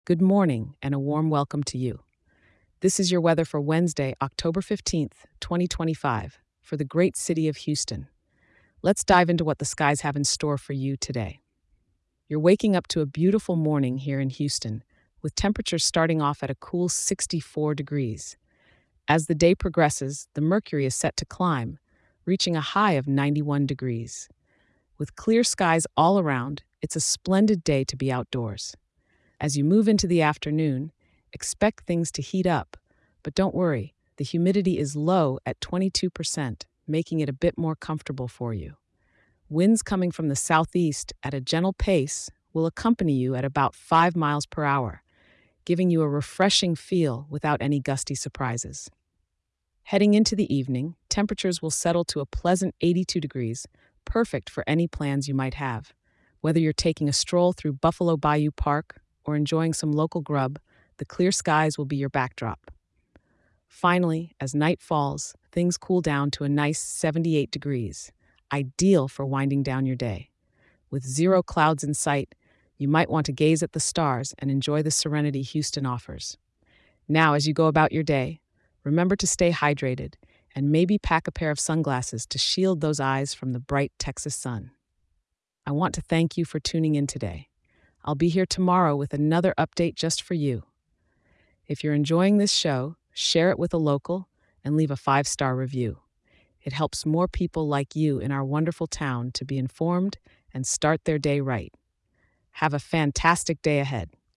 Good morning, and a warm welcome to you. This is your weather for Wednesday, October 15th, 2025, for the great city of Houston. Let's dive into what the skies have in store for you today. You're waking up to a beautiful morning here in Houston, with temperatures starting off at a cool 64 degrees. As the day progresses, the mercury is set to climb, reaching a high of 91 degrees. With clear skies all around, it's a splendid day to be outdoors. As you move into the afternoon, expect things to heat up, but don't worry, the humidity is low at 22%, making it a bit more comfortable for you. Winds coming from the southeast at a gentle pace will accompany you at about 5 miles per hour, giving you a refreshing feel without any gusty surprises. Heading into the evening, temperatures will settle to a pleasant 82 degrees, perfect for any plans you might have. Whether you're taking a stroll through Buffalo Bayou Park or enjoying some local grub, the clear skies will be your backdrop. Finally, as night falls, things cool down to a nice 78 degrees, ideal for winding down your day. With zero clouds in sight, you might want to gaze at the stars and enjoy the serenity Houston offers. Now, as you go about your day, remember to stay hydrated and maybe pack a pair of sunglasses to shield those eyes from the bright Texas sun. I want to thank you for tuning in today. I'll be here tomorrow with another update just for you. If you're enjoying this show, share it with a local and leave a 5-star review. It helps more people like you in our wonderful town to be informed and start their day right. Have a fantastic day ahead.